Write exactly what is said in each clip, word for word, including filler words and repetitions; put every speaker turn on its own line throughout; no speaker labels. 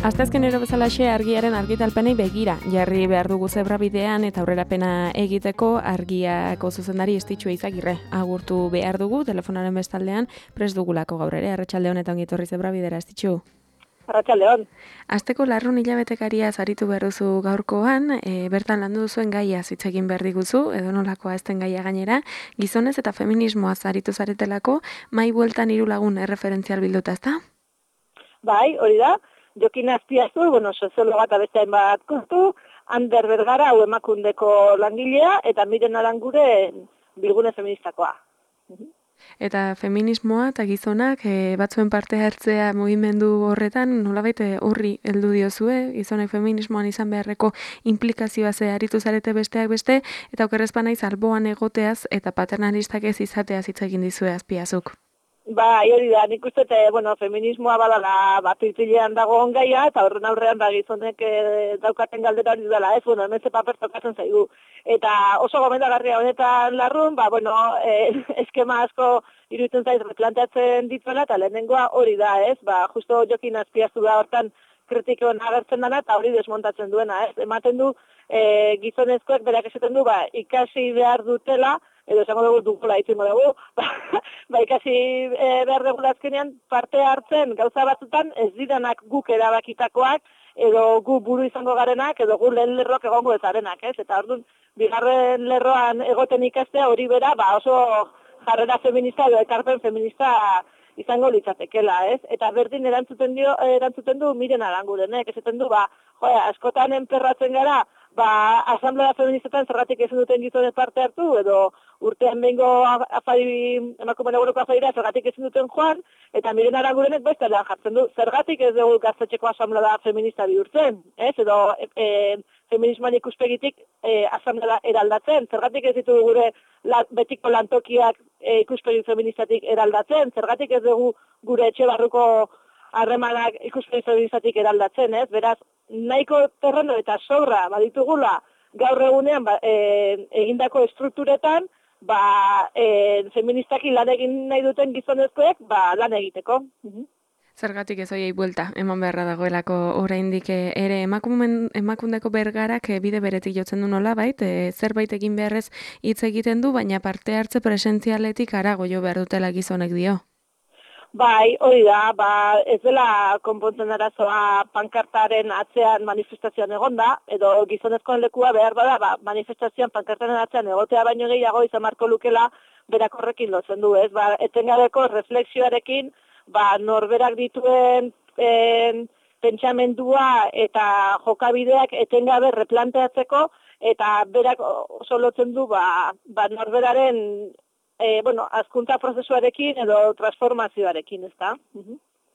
Asteazkenero bezalaxe argiaren argitalpenei begira jarri behar dugu zebrabidean eta aurrerapena egiteko argiako zuzendari Estitxu Eizagirre agurtu behar dugu telefonaren bestaldean prest dugulako gaur ere. Arratsaldeon eta ongi etorri zebrabidera, Estitxu.
Arratsaldeon.
Asteko larrun hilabetekaria zaritu behar duzu gaurkoan, e, bertan landu duzuen gaia hitz egin behar diguzu, edo nolakoa ezten gaia gainera, gizonez eta feminismoa zaritu zaretelako, mai bueltan hiru lagun erreferentzial bilduta, ezta?
Bai, hori da. Jokin Azpiazu, bueno, soziologa eta beste hainbat kontu, Ander Bergara, hau Emakundeko langilea, eta Miren Aranguren bilgune feministakoa.
Eta feminismoa eta gizonak e, batzuen parte hartzea mugimendu horretan nolabait horri heldu diozue, gizonek feminismoan izan beharreko implikazioa ze aritu zarete besteak beste, eta okerrezpa naiz alboan egoteaz eta paternalistak ez izateaz hitz egin dizue Azpiazuk.
Ba, hori da, nik uste, te, bueno, feminismoa badala bat itilean dago ongaia, eta horren aurrean da gizonek e, daukaten galdera hori dela, ez, bueno, hemen ze paper tokatzen zaigu. Eta oso gomendagarria honetan larrun, ba, bueno, e, eskema asko iruditzen zaiz replanteatzen dituela, eta lehenengoa hori da, ez, ba, justo Jokin Azpiazu da hortan kritikoen agertzen dana, eta hori desmontatzen duena, ez, ematen du e, gizonezkoek berak esaten du, ba, ikasi behar dutela, edo esango dugu dugula itzimo dugu, ba, ba ikasi e, behar dugu azkenean parte hartzen gauza batzutan ez didanak guk erabakitakoak, edo gu buru izango garenak, edo gu lehen lerroak egongo ezarenak, ez? Eta orduan, bigarren lerroan egoten ikastea hori bera, ba oso jarrera feminista edo ekarpen feminista izango litzatekela, ez? Eta berdin erantzuten dio erantzuten du Miren Arangurenek, esaten du, ba, joa, askotan enperratzen gara, ba, asamblea feministetan zergatik ezin duten gizonek parte hartu, edo urtean behingo afari, emakumeen eguneroko afaira zergatik ezin duten joan, eta Miren Arangurenek beste lehan jartzen du, zergatik ez dugu gaztetxeko asamblea feminista bihurtzen, ez? Edo e, feminismoan ikuspegitik e, asamblea eraldatzen, zergatik ez ditugu gure la, betiko lantokiak e, ikuspegi feministatik eraldatzen, zergatik ez dugu gure etxe barruko harremanak ikuspegi feministatik eraldatzen, ez? Beraz, nahiko terreno eta sobra baditugula gaur egunean ba, e, egindako estrukturetan, ba, e, feministaki lan egin nahi duten gizonezkoek ba, lan egiteko.
Zergatik ez hoiei buelta, eman beharra dagoelako oraindik ere emakumen, emakundeko bergarak bide beretik jotzen du nola bait, e, zerbait egin beharrez hitz egiten du, baina parte hartze presentzialetik arago jo behar dutela gizonek dio.
Bai, hori da, ba, ez dela konpontzen arazoa pankartaren atzean manifestazioan egonda, edo gizonezkoen lekua behar bada, ba, manifestazioan pankartaren atzean egotea baino gehiago izan marko lukela berak horrekin lotzen du, ez? Ba, etengabeko reflexioarekin, ba, norberak dituen en, pentsamendua eta jokabideak etengabe replanteatzeko, eta berak oso lotzen du, ba, ba norberaren E, bueno, azkuntza prozesuarekin edo transformazioarekin, ez da? Uh-huh.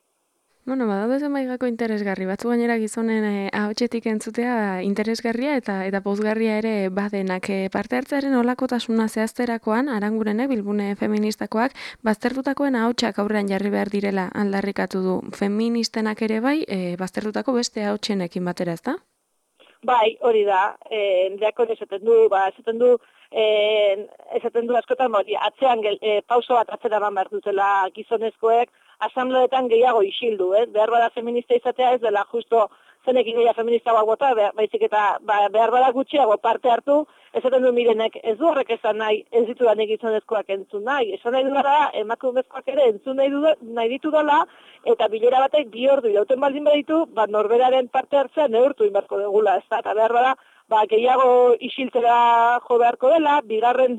Bueno, badaude zenbaigako interesgarri, batzu gainera gizonen e, ahotsetik entzutea interesgarria eta eta pozgarria ere badenak. E, parte hartzearen olakotasuna zehazterakoan, Arangurenek bilgune feministakoak, baztertutakoen ahotsak aurrean jarri behar direla aldarrikatu du. Feministenak ere bai, e, baztertutako beste ahotsenekin batera, ez da?
Bai, hori da, e, endeako esaten du, ba, esaten du, e, esaten du askotan, hori, atzean gel, e, pauso bat atzera eman behar dutela gizonezkoek, asambleetan gehiago isildu, ez? Behar bada feminista izatea ez dela justo zenekin gehiago feministagoak bota, baizik eta ba, behar bada gutxiago parte hartu, esaten du Mirenek, ez du horrek esan nahi, ez ditu da gizonezkoak entzun nahi, esan nahi du da, emakumezkoak ere entzun nahi, du, nahi ditu dela, eta bilera batek bi ordu irauten baldin baditu, ba, norberaren parte hartzea neurtu inbarko degula, ez da, eta behar bada, ba, gehiago isiltzera jo beharko dela, bigarren,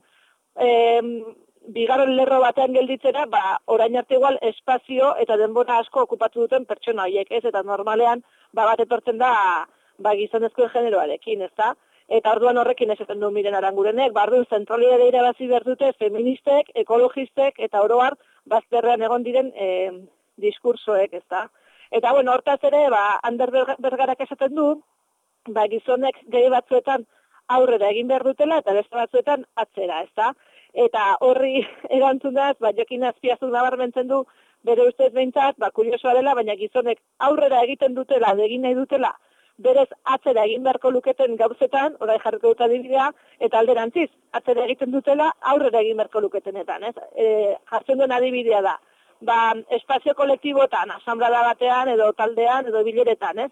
em, bigarren lerro batean gelditzera, ba, orain arte igual espazio eta denbora asko okupatu duten pertsona horiek, ez, eta normalean, ba, bat etortzen da, ba, gizonezkoen generoarekin, ez da, eta orduan horrekin esaten du Miren Arangurenek, barduan zentralidade irabazi behar dute feministek, ekologistek, eta oroar, bazterrean egon diren e, diskursoek, ez da. Eta, bueno, hortaz ere, ba, Ander Bergarak esaten du, ba, gizonek gehi batzuetan aurrera egin behar dutela, eta beste batzuetan atzera, ez da. Eta horri erantzunaz, ba, Jokin Azpiazu nabarmentzen du, bere ustez behintzat, ba, kuriosoa dela, baina gizonek aurrera egiten dutela, egin nahi dutela, berez atzera egin beharko luketen gauzetan, orai jarriko dut adibidea, eta alderantziz, atzera egiten dutela, aurrera egin beharko luketenetan, ez? E, jartzen duen adibidea da, ba, espazio kolektibotan, asamblea batean, edo taldean, edo bileretan, ez?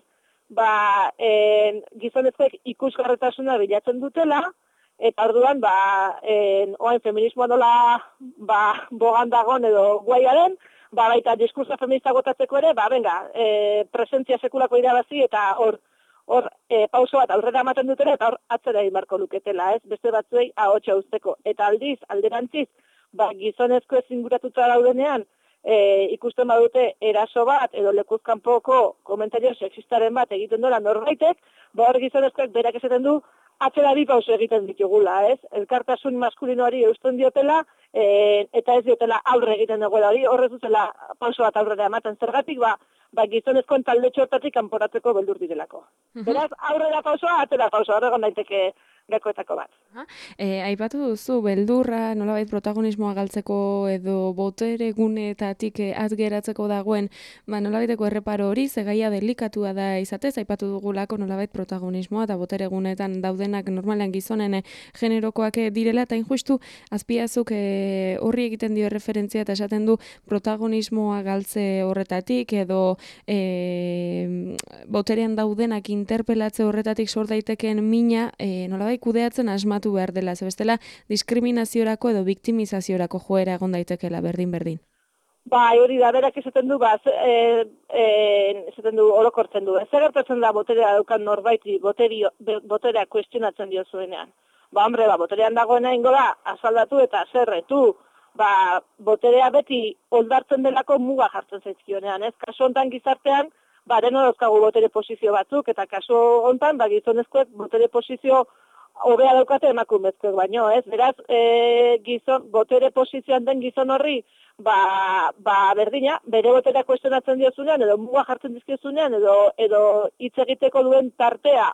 ba, en, gizonezkoek ikusgarretasuna bilatzen dutela, eta orduan, ba, en, oain feminismoa nola ba, bogan dagoen edo guaiaren, ba, baita diskursa feminista gotatzeko ere, ba, venga, e, presentzia sekulako irabazi, eta hor, hor e, pauso bat aurrera ematen dutela, eta hor atzera imarko luketela, ez? Beste batzuei ahotsa uzteko. Eta aldiz, alderantziz, ba, gizonezko ez inguratuta daudenean, e, ikusten badute eraso bat, edo lekuzkanpoko komentario sexistaren bat egiten dola norbaitek, ba, hor gizonezkoek berak esaten du, atzera bi pauso egiten ditugula, ez? Elkartasun maskulinoari eusten diotela, e, eta ez diotela aurre egiten dagoela hori, horrez dutela pauso bat aurrera ematen zergatik, ba, ba gizonezkoen talde txortatik kanporatzeko beldur direlako. Uh -huh. Beraz, aurrera pausoa, atzera pausoa, horregon daiteke gakoetako bat.
E, aipatu duzu, beldurra, nolabait protagonismoa galtzeko edo botere guneetatik atgeratzeko dagoen, ba, nolabaiteko erreparo hori, zegaia delikatua da izatez, aipatu dugulako nolabait protagonismoa eta botere guneetan daudenak normalean gizonen generokoak direla, eta injustu azpiazuk e, horri egiten dio referentzia eta esaten du protagonismoa galtze horretatik edo e, boterean daudenak interpelatze horretatik sor daitekeen mina e, nolabait kudeatzen asmatu behar dela, ze bestela diskriminaziorako edo biktimizaziorako joera egon daitekeela berdin-berdin.
Ba, hori da, berak esaten du, ba, e, e, esaten du, orokortzen du. Ez gertatzen da boterea daukan norbaiti, boterio, boterea kuestionatzen dio zuenean. Ba, hombre, ba, boterean dagoena ingo da, azaldatu eta zerretu, ba, boterea beti oldartzen delako muga jartzen zaizkionean, ez? Kaso hontan gizartean, ba, deno dauzkagu botere posizio batzuk, eta kaso hontan, ba, gizonezkoek botere posizio hobea daukate emakumezkoek baino, ez? Beraz, e, gizon, botere posizioan den gizon horri, ba, ba berdina, bere boterea kuestionatzen diozunean, edo muga jartzen dizkiozunean, edo, edo hitz egiteko duen tartea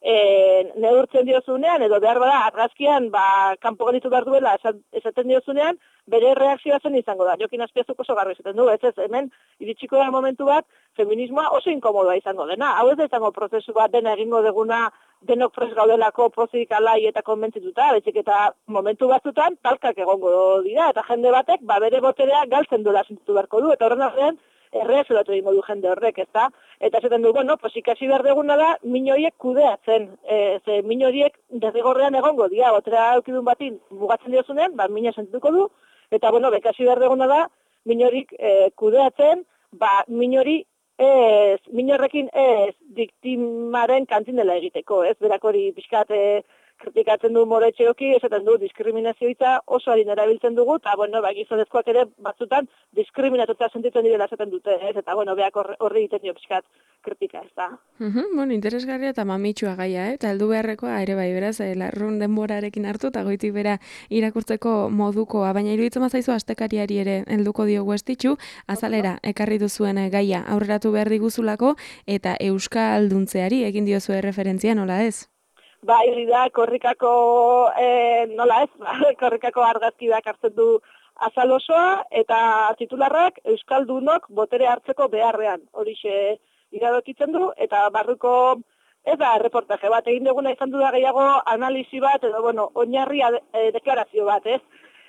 e, neurtzen diozunean, edo behar bada, argazkian, ba, kanpo gelitu behar duela esaten diozunean, bere reakzioa zen izango da. Jokin Azpiazuk oso garbi esaten du, ez ez, hemen, iritsiko da momentu bat, feminismoa oso inkomodoa izango dena. Hau ez da izango prozesu bat dena egingo deguna, denok pres gaudelako pozik alai eta konbentzituta, betzik eta momentu batzutan talkak egongo dira, eta jende batek, ba, bere boterea galtzen duela sentitu beharko du, eta horren arrean, erreazolatu egingo du jende horrek, ez da? Eta esaten du, bueno, pues ikasi behar deguna da, min horiek kudeatzen, e, ze min horiek derrigorrean egongo dira, boterea eukidun batin mugatzen diozunen, ba, mina sentituko du, eta, bueno, bekasi behar deguna da, min horik e, kudeatzen, ba, min hori ez, min horrekin ez diktimaren kantinela egiteko, ez? Berak hori pixkat kritikatzen du Moretxeoki, esaten du diskriminazio hitza oso harin erabiltzen dugu, eta, bueno, ba, gizonezkoak ere batzutan diskriminatuta sentitzen direla esaten dute, ez? Eta, bueno, beak horri egiten dio pixkat kritika, ez da.
Uh-huh, bueno, interesgarria eta mamitsua gaia, eh? Eta heldu beharrekoa ere bai, beraz, eh, larrun denborarekin hartu, eta goitik bera irakurtzeko modukoa, baina iruditzen mazaizu astekariari ere helduko diogu estitxu, azalera, ekarri duzuen gaia, aurreratu behar diguzulako, eta euskalduntzeari egin diozue referentzia, nola ez?
Ba, hiri da, korrikako, e, nola ez, ba, korrikako argazkidak hartzen du azal osoa, eta titularrak euskaldunok botere hartzeko beharrean. Horixe iradokitzen du, eta barruko, ez da, reportaje bat, egin duguna izan du da gehiago analisi bat, edo, bueno, oinarri e, deklarazio bat, ez?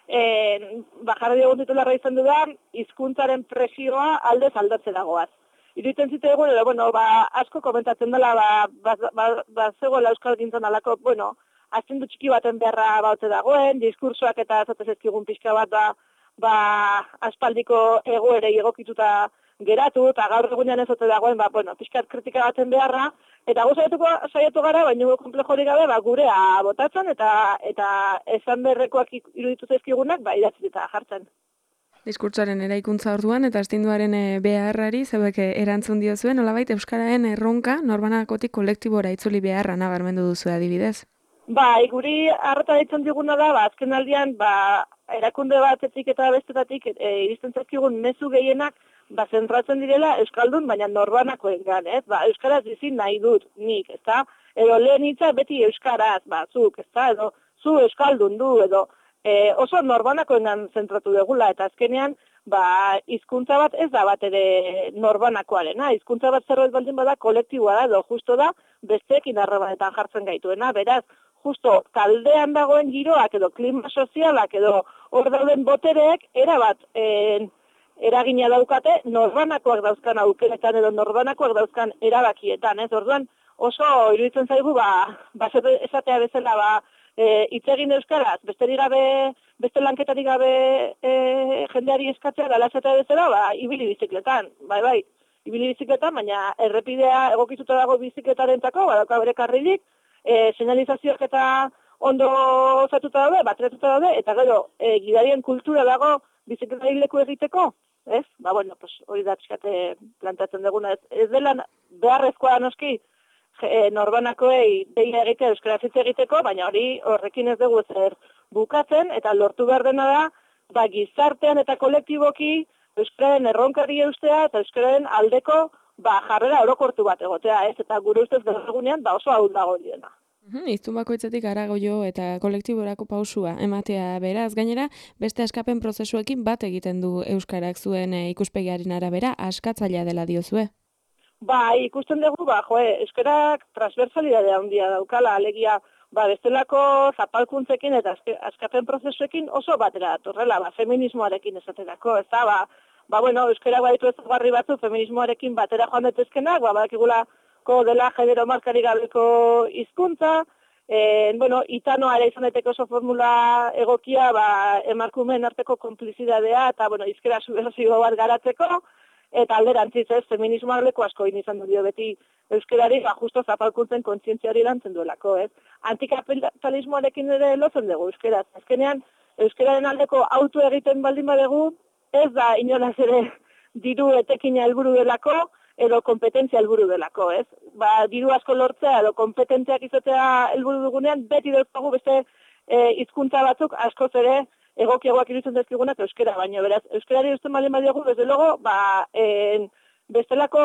E, ba, jarri dugun titularra izan du da, hizkuntzaren presioa aldez aldatze dagoaz. Iruditzen zitzaigun, edo, bueno, ba, asko komentatzen dela, ba, ba, ba, ba zegoela euskal gintzen alako, bueno, astendu txiki baten beharra baute dagoen, diskursoak eta zatez ezkigun pixka bat, ba, ba aspaldiko egoerei egokituta geratu, eta gaur egunean ez ote dagoen, ba, bueno, pixkat kritika baten beharra, eta gu saiatu gara, baina komplejorik gabe, ba, gurea botatzen, eta eta esan berrekoak iruditu zaizkigunak, ba, idatzi eta jartzen.
Diskurtsoaren eraikuntza orduan eta astinduaren beharrari zeuek erantzun diozuen, nolabait euskararen erronka norbanakotik kolektibora itzuli beharra nabarmendu duzu adibidez.
Bai, guri harreta ditzen diguna da, ba, azken aldian, ba, erakunde batetik eta bestetatik e, iristen zaizkigun mezu gehienak ba, zentratzen direla euskaldun, baina norbanakoengan, ez? Ba, euskaraz bizi nahi dut nik, ezta? Edo lehen hitza beti euskaraz, ba, zuk, ezta? Edo zu euskaldun du, edo E, oso norbanakoengan zentratu degula, eta azkenean, ba, hizkuntza bat ez da bat ere norbanakoarena. Hizkuntza bat zerbait baldin bada kolektiboa da, edo justo da besteekin harremanetan jartzen gaituena. Beraz, justo taldean dagoen giroak edo klima sozialak edo hor dauden botereek erabat e, eragina daukate norbanakoak dauzkan aukeretan edo norbanakoak dauzkan erabakietan, ez? Orduan oso iruditzen zaigu, ba, ba esatea bezala, ba, e, hitz egin euskaraz, besterik gabe, beste lanketarik gabe e, jendeari eskatzea dela esatea bezala, ba, ibili bizikletan, bai, bai, ibili bizikletan, baina errepidea egokituta dago bizikletarentako, badauka bere karrilik, e, señalizazioak eta ondo osatuta daude, batretuta daude, eta gero, e, gidarien kultura dago bizikletari leku egiteko, ez? Ba, bueno, pues, hori da pixkate plantatzen duguna, ez, ez dela beharrezkoa noski, e, norbanakoei deia egitea euskaraz hitz egiteko, baina hori horrekin ez dugu zer bukatzen, eta lortu behar dena da, ba, gizartean eta kolektiboki euskararen erronkari eustea eta euskararen aldeko ba, jarrera orokortu bat egotea, ez? Eta gure ustez berregunean ba, oso hau dago diena.
Iztun bakoitzetik arago jo eta kolektiborako pausua ematea beraz. Gainera, beste askapen prozesuekin bat egiten du euskarak zuen e, ikuspegiaren arabera, askatzailea dela diozue.
Ba, ikusten dugu, ba, joe, euskarak transversalidadea handia daukala, alegia, ba, bestelako zapalkuntzekin eta askapen prozesuekin oso batera datorrela, ba, feminismoarekin esaterako, ez da, ba, ba, bueno, euskarak baditu ezaugarri batzu feminismoarekin batera joan daitezkenak, ba, badakigula ko dela genero markari gabeko hizkuntza, e, bueno, itanoa ere izan daiteke oso formula egokia, ba, emakumeen arteko konplizidadea eta, bueno, izkera subversibo bat garatzeko, eta alderantziz ez, feminismoak leku asko izan du dio beti euskarari, ba, justo zapalkuntzen kontzientziari lantzen duelako, ez? Antikapitalismoarekin ere lotzen dugu euskaraz. Azkenean, euskararen aldeko auto egiten baldin badegu, ez da inolaz ere diru etekina helburu delako, edo kompetentzia helburu delako, ez? Ba, diru asko lortzea edo kompetentziak izatea helburu dugunean, beti dauzkagu beste e, hizkuntza batzuk askoz ere egokiagoak iruditzen dezkigunak euskara, baina beraz, euskarari usten baldin badiogu, desde logo, ba, en, bestelako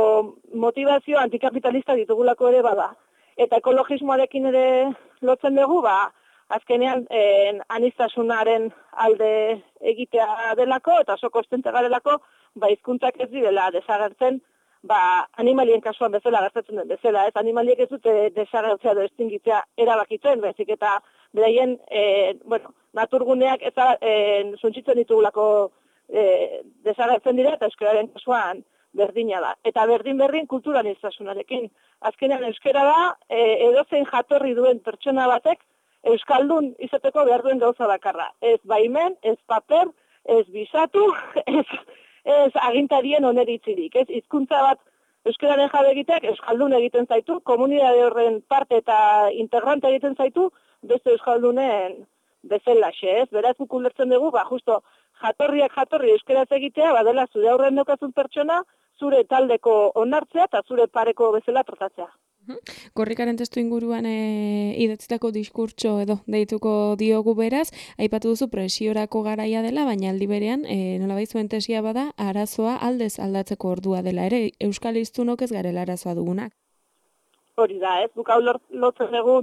motivazio antikapitalista ditugulako ere bada. Eta ekologismoarekin ere lotzen dugu, ba, azkenean en, anistasunaren alde egitea delako, eta oso kostente garelako, ba, hizkuntzak ez direla desagertzen, ba, animalien kasuan bezala gertatzen den bezala, ez animaliek ez dute desagertzea edo estingitzea erabakitzen, bezik eta beraien, e, bueno, naturguneak ez e, suntzitzen ditugulako e, desagertzen dira, eta euskararen kasuan berdina da. Eta berdin-berdin kulturan izasunarekin. Azkenean euskara da, e, edozein jatorri duen pertsona batek, euskaldun izateko behar duen gauza bakarra. Ez baimen, ez paper, ez bisatu, ez... ez agintarien oneritzirik, ez hizkuntza bat euskararen jabe egiteak euskaldun egiten zaitu, komunitate horren parte eta integrante egiten zaitu, beste euskaldunen bezalaxe, ez? Beraz guk ulertzen dugu, ba justo jatorriak jatorri euskaraz egitea, badela zure aurren daukazun pertsona, zure taldeko onartzea eta zure pareko bezala tratatzea.
Korrikaren testu inguruan e, idatzitako diskurtso edo deituko diogu beraz, aipatu duzu presiorako garaia dela, baina aldi berean, e, nolabait zuen tesia bada, arazoa aldez aldatzeko ordua dela ere, euskal hiztunok ez garela arazoa dugunak.
Hori da, ez, bukau lotzen dugu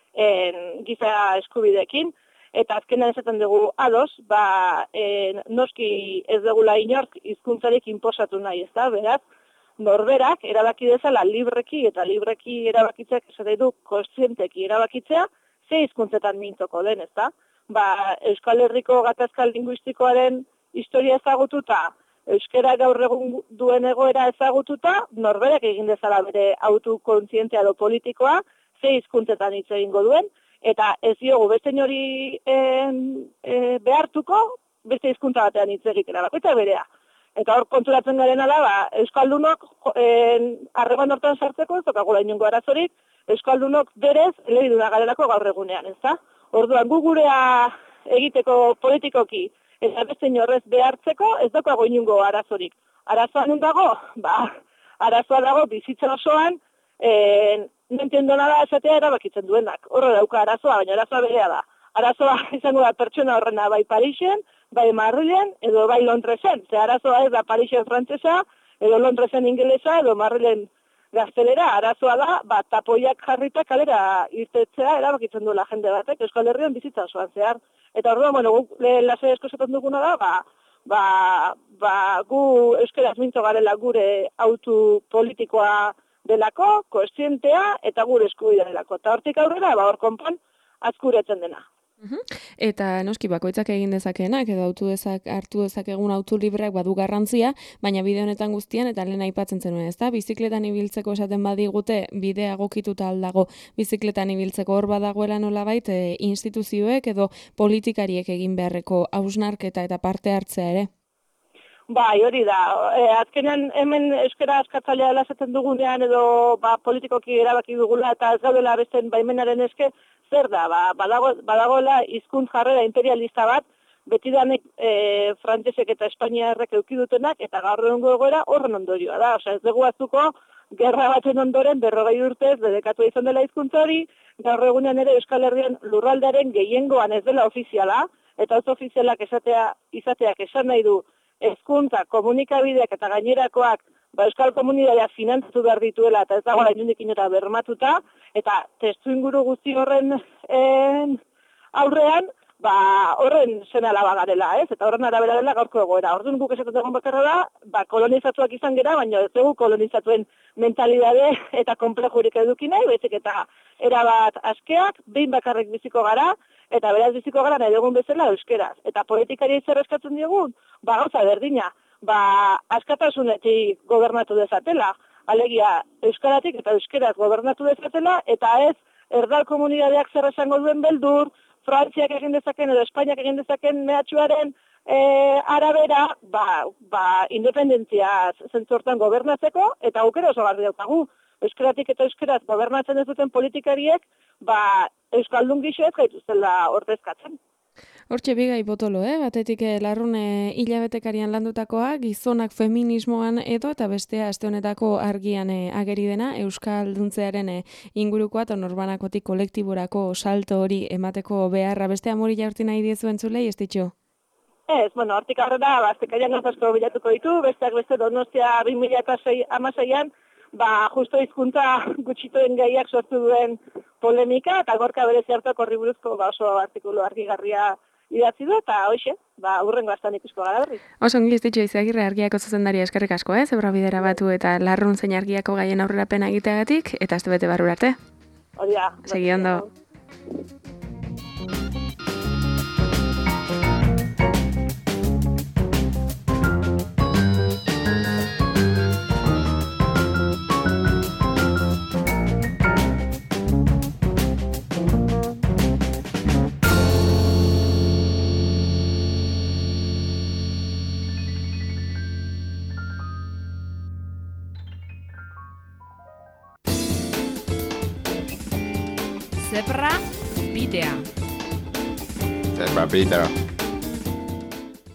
en, giza eskubidekin, eta azkenan esaten dugu ados, ba, en, noski ez dugula inork hizkuntzarik inposatu nahi, ez da, beraz, norberak erabaki dezala libreki eta libreki erabakitzek esate du kontzienteki erabakitzea ze hizkuntzetan mintzoko den, ezta? Ba, Euskal Herriko gatazka linguistikoaren historia ezagututa, euskara gaur egun duen egoera ezagututa, norberak egin dezala bere autokontzientzia edo politikoa ze hizkuntzetan hitz egingo duen, eta ez diogu beste hori e, e, behartuko beste hizkuntza batean hitz egitera, bakoitza berea. Eta hor konturatzen garena da, ba, euskaldunok harreman hortan sartzeko, ez dokagula inongo arazorik, euskaldunok berez elebiduna garelako gaur egunean, ez da? Orduan, gu gurea egiteko politikoki eta beste inorrez behartzeko, ez dokago inongo arazorik. Arazoa nun dago? Ba, arazoa dago bizitza osoan, e, no entiendo nada esatea erabakitzen duenak. Horre dauka arazoa, baina arazoa berea da. Arazoa izango da pertsona horrena bai Parisen, bai Madrilen, edo bai Londresen. Ze arazoa ez da Parisen frantsesa, edo Londresen ingelesa, edo Madrilen gaztelera. Arazoa da, ba, tapoiak jarrita kalera irtetzea erabakitzen duela jende batek, Euskal Herrian bizitza osoan zehar. Eta orduan, bueno, guk lase esko esaten duguna da, ba, ba, ba, gu euskaraz mintzo garela gure autu politikoa delako, kontzientea eta gure eskubidea delako. Eta hortik aurrera, ba, hor konpon, azkuretzen dena.
Uhum. Eta noski bakoitzak egin dezakeenak edo autu dezak, hartu dezakegun autu libreak badu garrantzia, baina bide honetan guztian eta lehen aipatzen zenuen, ezta? Bizikletan ibiltzeko esaten badigute bidea egokituta aldago bizikletan ibiltzeko hor badagoela nolabait e, instituzioek edo politikariek egin beharreko hausnarketa eta parte hartzea ere.
Bai, hori da. E, azkenean hemen euskara askatzailea dela esaten dugunean edo ba, politikoki erabaki dugula eta ez gaudela besten baimenaren eske, zer da, ba, badago, badagoela hizkuntz jarrera imperialista bat, betidanek e, frantsesek eta espainiarrek eduki dutenak, eta gaur egungo egoera horren ondorioa da. Osea, ez dugu azuko, gerra baten ondoren berrogei urtez dedekatu izan dela hizkuntza hori, gaur egunean ere Euskal Herrian lurraldearen gehiengoan ez dela ofiziala, eta ez ofizialak esatea, izateak esan nahi du hezkuntza, komunikabideak eta gainerakoak ba, Euskal Komunitatea finantzatu behar dituela eta ez dagoela inundik inora bermatuta, eta testu inguru guzti horren en, aurrean, ba, horren senala bagarela, ez? Eta horren arabera dela gaurko egoera. Orduan guk esaten dugun bakarra da, ba, kolonizatuak izan gera, baina ez dugu kolonizatuen mentalidade eta konplejurik eduki nahi, baizik eta erabat askeak, behin bakarrik biziko gara, eta beraz biziko gara nahi dugun bezala euskeraz. Eta politikari zer eskatzen diogun, ba, gauza berdina, ba, askatasunetik gobernatu dezatela, alegia euskaratik eta euskeraz gobernatu dezatela, eta ez erdal komunitateak zer esango duen beldur, Frantziak egin dezaken edo Espainiak egin dezaken mehatxuaren e, arabera, ba, ba, independentzia zentzortan gobernatzeko, eta aukera oso garri daukagu. Euskaratik eta euskeraz gobernatzen ez duten politikariek, ba, euskaldun gixo ez gaituztela ordezkatzen.
Hortxe bigai botolo, eh? Batetik larrune hilabetekarian landutakoa, gizonak feminismoan edo eta bestea aste honetako argian eh, ageri dena, euskalduntzearen eh, ingurukoa eta norbanakotik kolektiborako salto hori emateko beharra bestea mori jaurti nahi diezu entzulei, ez ditxo?
Ez, bueno, hortik aurrera, baztekaian gazasko bilatuko ditu, besteak beste Donostia bi mila hamaseian, ba, justo hizkuntza gutxituen gaiak sortu duen polemika, eta gorka bere zertok horri buruzko ba, oso artikulu argigarria idatzi du, eta hoxe, ba, urrengo astan ikusko gara berriz.
Oso ongi ez ditxo izagirre argiako zuzendaria eskerrik asko, eh? Zebra bidera batu eta larrun zein argiako gaien aurrerapena egiteagatik, eta azte bete barrura arte.
Hori da.
Segi ondo.
Zebra bidea.
Zebra bidea.